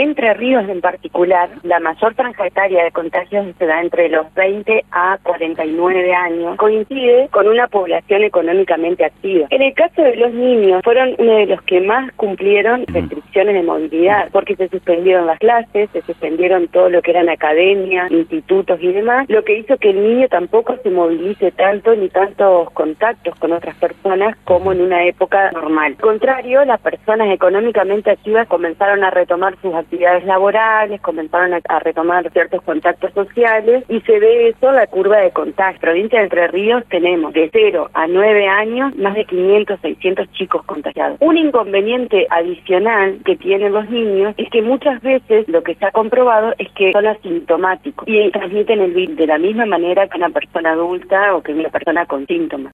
Entre Ríos en particular, la mayor franja etaria de contagios se da entre los 20 a 49 años, coincide con una población económicamente activa. En el caso de los niños, fueron uno de los que más cumplieron restricciones de movilidad, porque se suspendieron las clases, se suspendieron todo lo que eran academias, institutos y demás, lo que hizo que el niño tampoco se movilice tanto ni tantos contactos con otras personas como en una época normal. Al contrario, las personas económicamente activas comenzaron a retomar sus actividades laborales, comenzaron a retomar ciertos contactos sociales y se ve eso en la curva de contagio. En la provincia de Entre Ríos tenemos de 0 a 9 años más de 500, 600 chicos contagiados. Un inconveniente adicional que tienen los niños es que muchas veces lo que se ha comprobado es que son asintomáticos y transmiten el virus de la misma manera que una persona adulta o que una persona con síntomas.